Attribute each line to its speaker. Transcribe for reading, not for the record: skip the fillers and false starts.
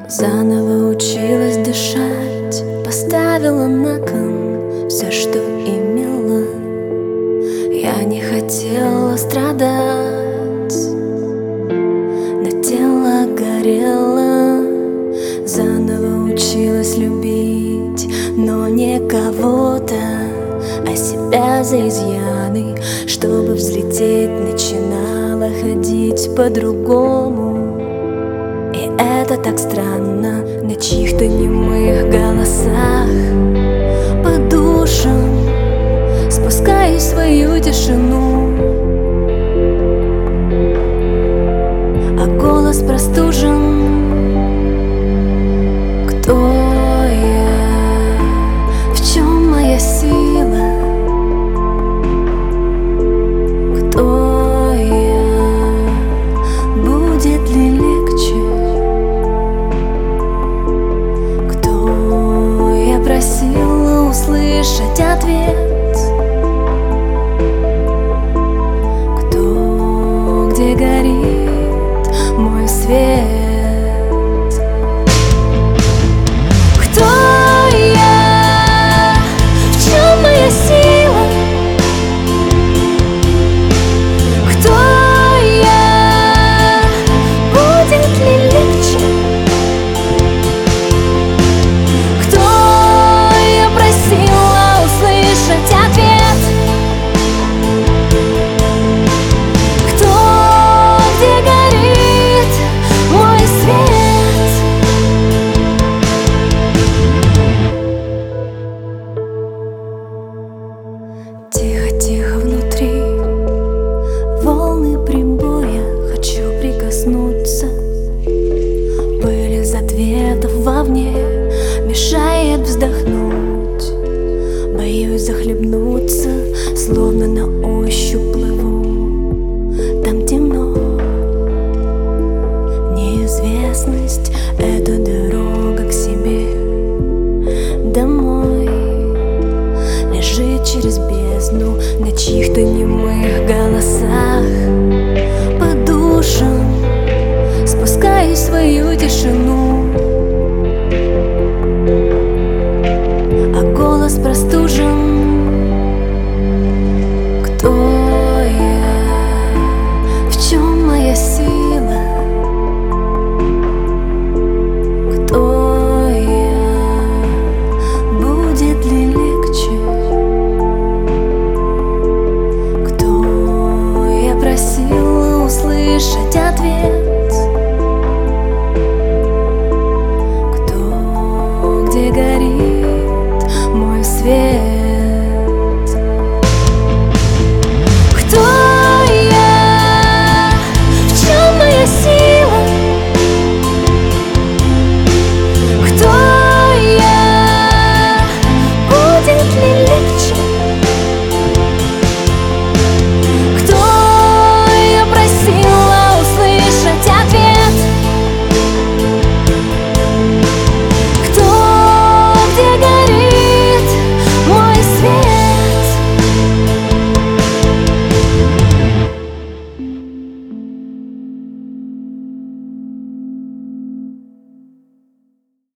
Speaker 1: Заново училась дышать, поставила на кон все, что имела. Я не хотела страдать, но тело горело. Заново училась любить, но не кого-то, а себя за изъяны. Чтобы взлететь, начинала ходить по-другому. И это так странно, на чьих-то немых голосах. По душам спускаюсь в свою тишину, а голос простужен. Кто я? В чем моя сила? Кто я? Будет ли легче? Кто я? Просила услышать ответ. Кто? Где горит мой свет? Тихо-тихо внутри волны прибоя, хочу прикоснуться. Пыль из ответов вовне мешает вздохнуть. Боюсь захлебнуться, словно на ощупь плыву. Там темно, неизвестность.